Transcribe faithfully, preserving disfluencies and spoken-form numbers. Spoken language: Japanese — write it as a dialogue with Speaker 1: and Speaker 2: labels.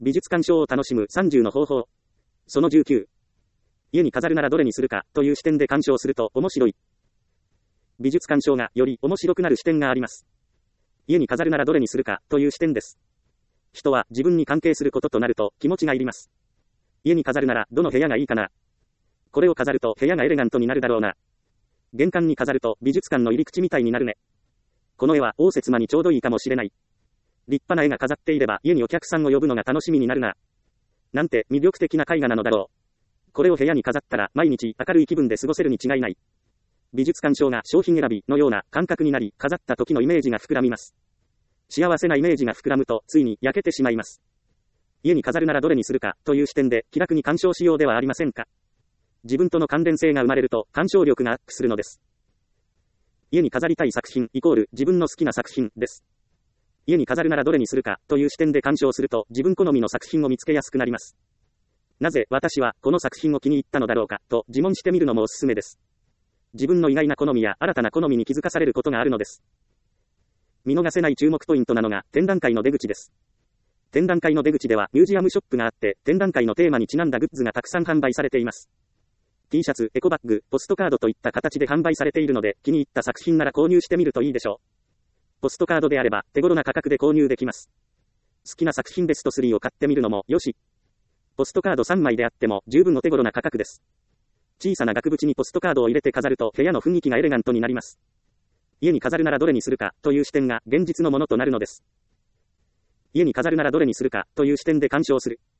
Speaker 1: 美術鑑賞を楽しむさんじゅうの方法。そのじゅうきゅう。家に飾るならどれにするかという視点で鑑賞すると面白い。美術鑑賞がより面白くなる視点があります。家に飾るならどれにするかという視点です。人は自分に関係することとなると気持ちがいります。家に飾るならどの部屋がいいかな。これを飾ると部屋がエレガントになるだろうな。玄関に飾ると美術館の入り口みたいになるね。この絵は応接間にちょうどいいかもしれない。立派な絵が飾っていれば家にお客さんを呼ぶのが楽しみになるな。なんて魅力的な絵画なのだろう。これを部屋に飾ったら毎日明るい気分で過ごせるに違いない。美術鑑賞が商品選びのような感覚になり、飾った時のイメージが膨らみます。幸せなイメージが膨らむとついに焼けてしまいます。家に飾るならどれにするかという視点で気楽に鑑賞しようではありませんか。自分との関連性が生まれると鑑賞力がアップするのです。家に飾りたい作品イコール自分の好きな作品です。家に飾るならどれにするかという視点で鑑賞すると自分好みの作品を見つけやすくなります。なぜ私はこの作品を気に入ったのだろうかと自問してみるのもおすすめです。自分の意外な好みや新たな好みに気づかされることがあるのです。見逃せない注目ポイントなのが展覧会の出口です。展覧会の出口ではミュージアムショップがあって、展覧会のテーマにちなんだグッズがたくさん販売されています。T シャツ、エコバッグ、ポストカードといった形で販売されているので、気に入った作品なら購入してみるといいでしょう。ポストカードであれば手頃な価格で購入できます。好きな作品ベストスリーを買ってみるのもよし。ポストカードさんまいであっても十分お手頃な価格です。小さな額縁にポストカードを入れて飾ると部屋の雰囲気がエレガントになります。家に飾るならどれにするかという視点が現実のものとなるのです。家に飾るならどれにするかという視点で鑑賞する。